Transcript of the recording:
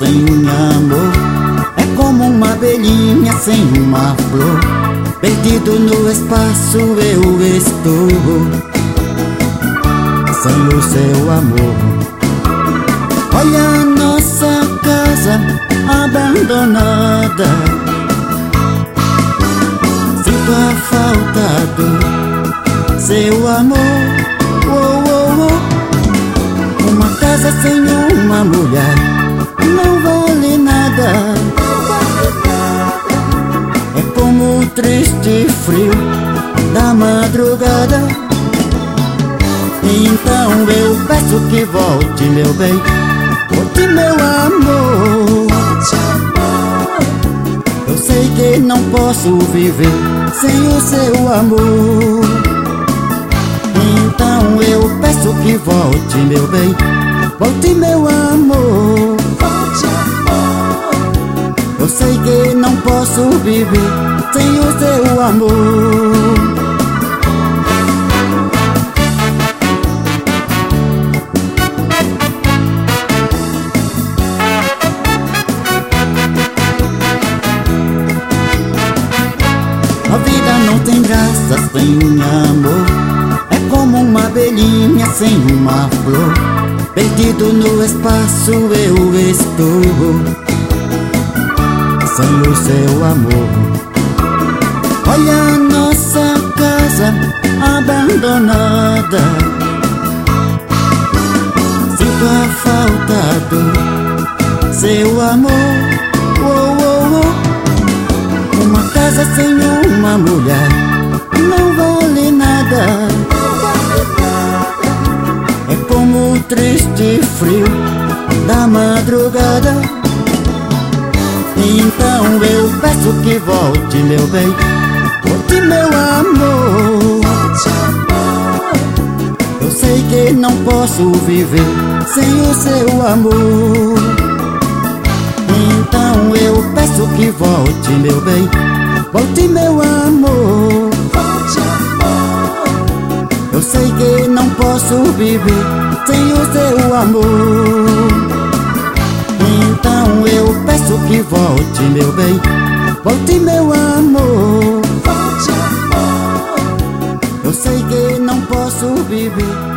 sem amor. É como uma abelhinha sem uma flor. Perdido no espaço eu estou, sem o seu amor. Olha a nossa casa abandonada, sinto a falta do seu amor. Oh, oh, oh. Uma casa sem uma mulher não vale nada. É como o triste frio da madrugada. Então eu peço que volte, meu bem, volte, meu amor. Eu sei que não posso viver sem o seu amor. Então eu peço que volte, meu bem, volte, meu amor. Eu sei que não posso viver sem o seu amor. A vida não tem graça sem amor. É como uma abelhinha sem uma flor. Perdido no espaço eu estou, sem o seu amor. Olha a nossa casa abandonada, sinto a falta do seu amor. Oh, oh, oh. Uma casa sem uma mulher não vale nada. É como o triste frio da madrugada. Então eu peço que volte, meu bem, volte, meu amor. Eu sei que não posso viver sem o seu amor. Então eu peço que volte, meu bem, volte, meu amor. Eu sei que não posso viver sem o seu amor. Então eu peço que volte, meu bem, volte, meu amor. Eu sei que não posso viver